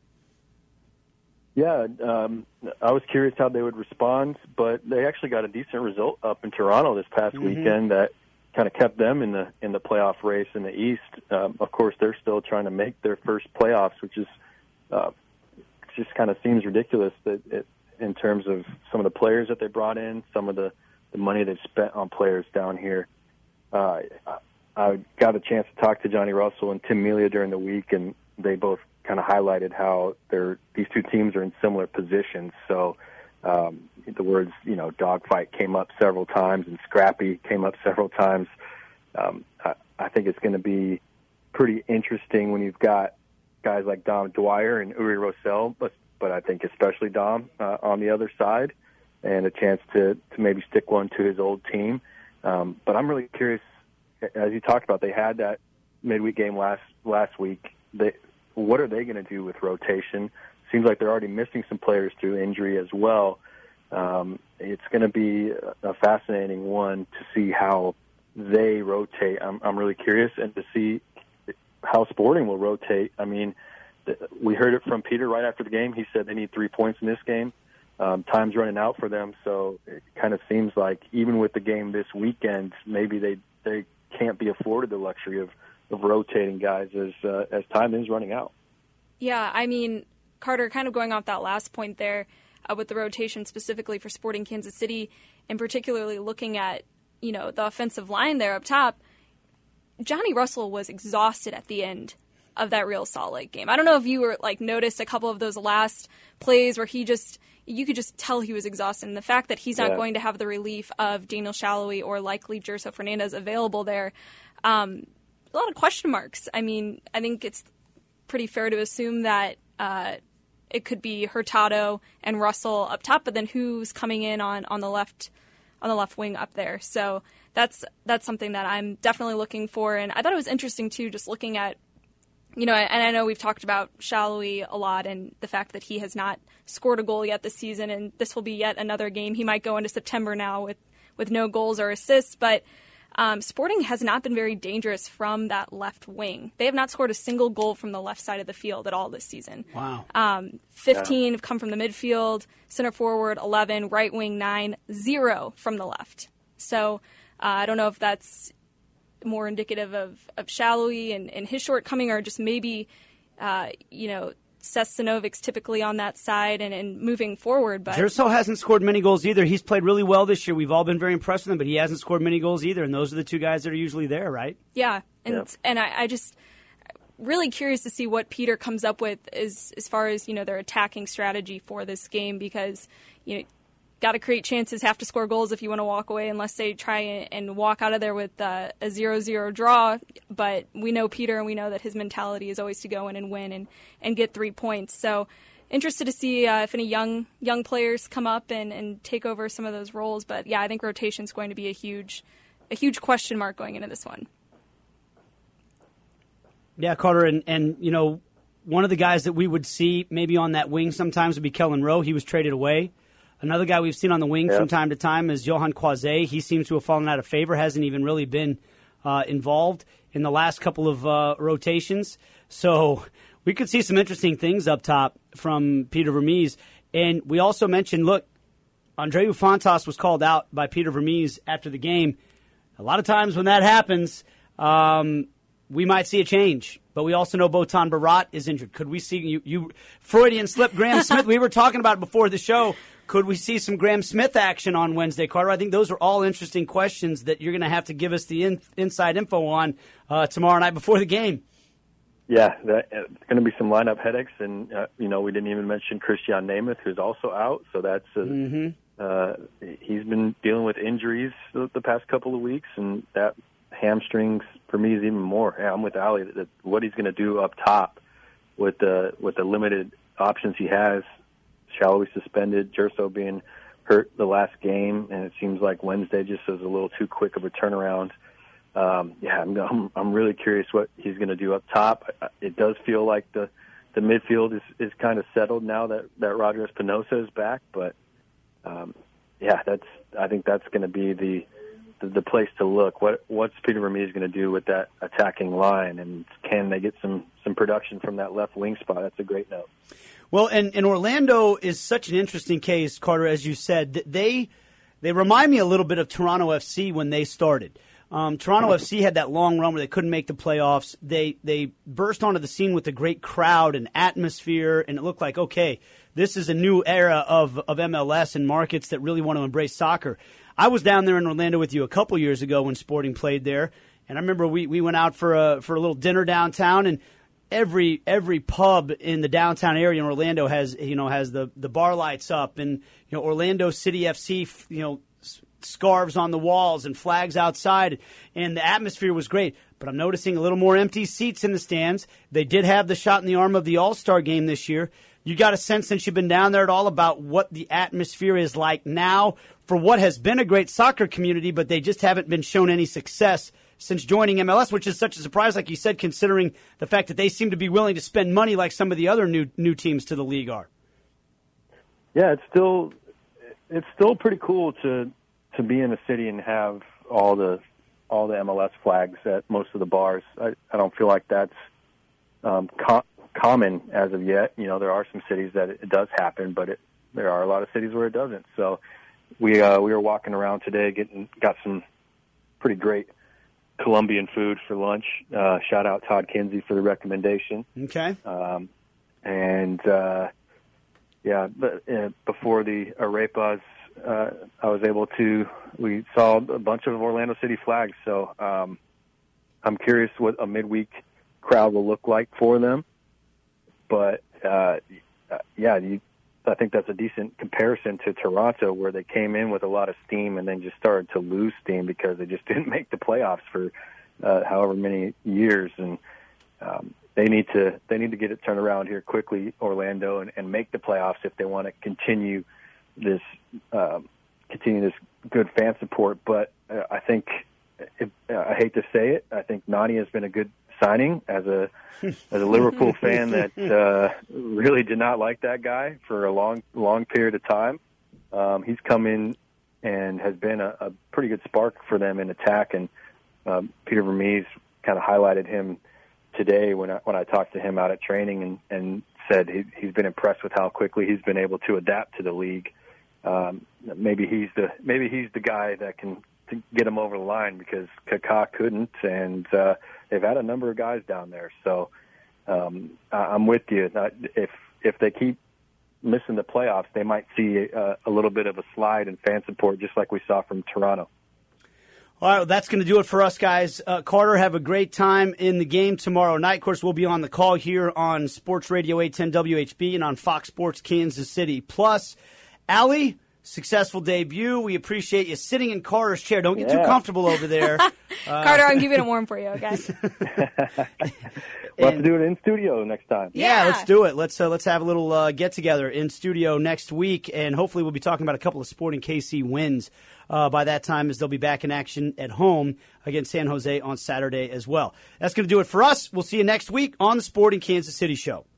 Yeah, um, I was curious how they would respond, but they actually got a decent result up in Toronto this past mm-hmm. weekend that kind of kept them in the in the playoff race in the East. Um, of course, they're still trying to make their first playoffs, which is uh, just kind of seems ridiculous that it, in terms of some of the players that they brought in, some of the, the money they've spent on players down here. Uh, I, I got a chance to talk to Johnny Russell and Tim Melia during the week, and they both kind of highlighted how they're, these two teams are in similar positions. So Um, the words, you know, dogfight came up several times and scrappy came up several times. Um, I, I think it's going to be pretty interesting when you've got guys like Dom Dwyer and Uri Rosell, but but I think especially Dom uh, on the other side, and a chance to, to maybe stick one to his old team. Um, but I'm really curious, as you talked about, they had that midweek game last last week. They, what are they going to do with rotation? Seems like they're already missing some players through injury as well. Um, it's going to be a fascinating one to see how they rotate. I'm, I'm really curious, and to see how Sporting will rotate. I mean, we heard it from Peter right after the game. He said they need three points in this game. Um, time's running out for them, so it kind of seems like even with the game this weekend, maybe they they can't be afforded the luxury of, of rotating guys as uh, as time is running out. Yeah, I mean, Carter, kind of going off that last point there uh, with the rotation specifically for Sporting Kansas City, and particularly looking at, you know, the offensive line there up top, Johnny Russell was exhausted at the end of that Real Salt Lake game. I don't know if you were like noticed a couple of those last plays where he just, you could just tell he was exhausted. And the fact that he's not yeah. going to have the relief of Daniel Shalhoub or likely Jerso Fernandez available there, um, a lot of question marks. I mean, I think it's pretty fair to assume that uh, it could be Hurtado and Russell up top, but then who's coming in on, on the left on the left wing up there? So that's that's something that I'm definitely looking for. And I thought it was interesting too, just looking at, you know, and I know we've talked about Shalhoub a lot and the fact that he has not scored a goal yet this season, and this will be yet another game. He might go into September now with, with no goals or assists, but um, Sporting has not been very dangerous from that left wing. They have not scored a single goal from the left side of the field at all this season. Wow. Um, fifteen yeah. have come from the midfield, center forward eleven, right wing nine, zero from the left. So uh, I don't know if that's more indicative of, of Shallowy and, and his shortcoming, or just maybe, uh, you know, Sestanovic typically on that side and, and moving forward. But Jerso hasn't scored many goals either. He's played really well this year. We've all been very impressed with him, but he hasn't scored many goals either, and those are the two guys that are usually there, right? Yeah, and Yep. and I, I just really curious to see what Peter comes up with as as far as, you know, their attacking strategy for this game, because, you know, got to create chances, have to score goals if you want to walk away, unless they try and walk out of there with uh, a zero zero draw. But we know Peter, and we know that his mentality is always to go in and win and, and get three points. So interested to see uh, if any young young players come up and, and take over some of those roles. But, yeah, I think rotation is going to be a huge, a huge question mark going into this one. Yeah, Carter, and, and, you know, one of the guys that we would see maybe on that wing sometimes would be Kellen Rowe. He was traded away. Another guy we've seen on the wing yeah. from time to time is Johan Quase. He seems to have fallen out of favor, hasn't even really been uh, involved in the last couple of uh, rotations. So we could see some interesting things up top from Peter Vermes. And we also mentioned, look, Andreu Fontas was called out by Peter Vermes after the game. A lot of times when that happens, um, we might see a change. But we also know Botan Barat is injured. Could we see you, you Freudian slip Graham Smith? We were talking about it before the show. Could we see some Graham Smith action on Wednesday, Carter? I think those are all interesting questions that you're going to have to give us the in, inside info on uh, tomorrow night before the game. Yeah, that, uh, it's going to be some lineup headaches, and uh, you know we didn't even mention Christian Nemeth, who's also out. So that's a, Mm-hmm. uh, he's been dealing with injuries the, the past couple of weeks, and that hamstrings for me is even more. Yeah, I'm with Ali. That what he's going to do up top with the with the limited options he has. Shallowy suspended, Jerso being hurt the last game, and it seems like Wednesday just was a little too quick of a turnaround. Um, yeah, I'm, I'm I'm really curious what he's going to do up top. It does feel like the the midfield is, is kind of settled now that that Roger Espinosa is back, but um, yeah, that's I think that's going to be the, the the place to look. What what's Peter Vermes going to do with that attacking line, and can they get some some production from that left wing spot? That's a great note. Well, and, and Orlando is such an interesting case, Carter, as you said. They they remind me a little bit of Toronto F C when they started. Um, Toronto F C had that long run where they couldn't make the playoffs. They they burst onto the scene with a great crowd and atmosphere, and it looked like, okay, this is a new era of, of M L S and markets that really want to embrace soccer. I was down there in Orlando with you a couple years ago when Sporting played there, and I remember we, we went out for a for a little dinner downtown, and Every every pub in the downtown area in Orlando has you know has the, the bar lights up, and you know Orlando City F C you know scarves on the walls and flags outside, and the atmosphere was great. But I'm noticing a little more empty seats in the stands. They did have the shot in the arm of the All-Star game this year. You got a sense since you've been down there at all about what the atmosphere is like now for what has been a great soccer community, but they just haven't been shown any success since joining M L S, which is such a surprise, like you said, considering the fact that they seem to be willing to spend money like some of the other new new teams to the league are. Yeah, it's still it's still pretty cool to to be in a city and have all the all the M L S flags at most of the bars. I, I don't feel like that's um, co- common as of yet. You know, there are some cities that it does happen, but it, there are a lot of cities where it doesn't. So we uh, we were walking around today, getting got some pretty great Colombian food for lunch. Uh, shout out Todd Kinsey for the recommendation. Okay. Um, and, uh, yeah, but, uh, before the arepas, uh, I was able to, we saw a bunch of Orlando City flags. So, um, I'm curious what a midweek crowd will look like for them. But, uh, yeah, you, I think that's a decent comparison to Toronto, where they came in with a lot of steam and then just started to lose steam because they just didn't make the playoffs for uh, however many years. And um, they need to they need to get it turned around here quickly, Orlando, and, and make the playoffs if they want to continue this um, continue this good fan support. But uh, I think it, uh, I hate to say it, I think Nani has been a good signing as a as a Liverpool fan that uh, really did not like that guy for a long long period of time. Um, he's come in and has been a, a pretty good spark for them in attack, and um, Peter Vermes kind of highlighted him today when I, when I talked to him out at training, and, and said he, he's been impressed with how quickly he's been able to adapt to the league. Um, maybe he's the maybe he's the guy that can to get them over the line because Kaká couldn't, and uh, they've had a number of guys down there. So um, I'm with you. If if they keep missing the playoffs, they might see a, a little bit of a slide in fan support, just like we saw from Toronto. All right, well, that's going to do it for us, guys. Uh, Carter, have a great time in the game tomorrow night. Of course, we'll be on the call here on Sports Radio eight ten W H B and on Fox Sports Kansas City. Plus, Allie, successful debut. We appreciate you sitting in Carter's chair. Don't get yeah. too comfortable over there. uh, Carter, I'm keeping it warm for you, okay? We'll have to do it in studio next time. Yeah, Yeah. let's do it. Let's uh, let's have a little uh, get together in studio next week, and hopefully we'll be talking about a couple of Sporting K C wins uh, by that time, as they'll be back in action at home against San Jose on Saturday as well. That's going to do it for us. We'll see you next week on the Sporting Kansas City Show.